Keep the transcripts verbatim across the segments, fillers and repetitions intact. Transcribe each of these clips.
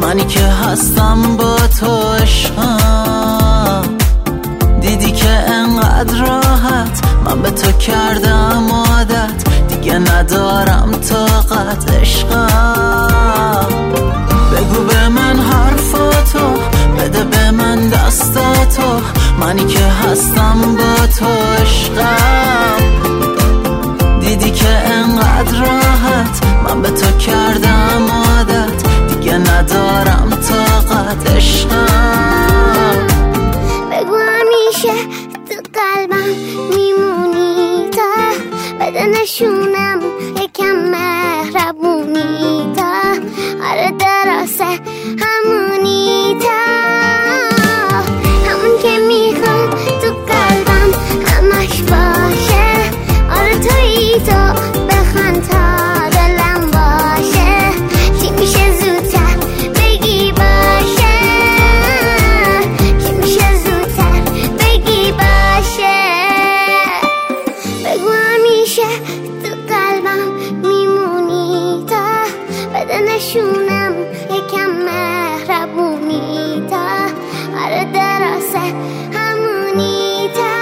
منی که هستم با تو عشقم. دیدی که انقدر راحت من به تو کردم عادت، دیگه ندارم طاقت عشقم. بگو به من حرفاتو، بده به من دستاتو، منی که هستم با تو عشقم. دیدی که انقدر راحت من به تو کردم عادت، دیگه ندارم طاقت عشقم. بگو همیشه تو قلبم میمونی تا بده نشونم یکم مهربونی تا آره درسته همونی تا همون که میخوام تو قلبم همش باشه. آره تویی تو بخوان تا دلم باشه. چی میشه زودتر بگی باشه، چی میشه زودتر بگی باشه. بگو همیشه تو قلبم میمونی تا بده نشونم یکم مهربونی تا آره درسته همونی تا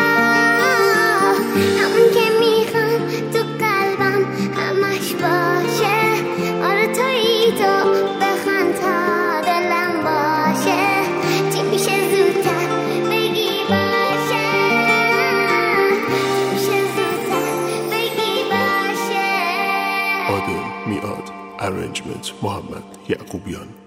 همون که میخوام تو قلبم همش باشه. آره تویی تو بخوان تا دلم باشه. چی میشه زودتر بگی باشه، چی میشه زودتر بگی باشه. عادل میاد. ارنجمنت محمد یعقوبیان.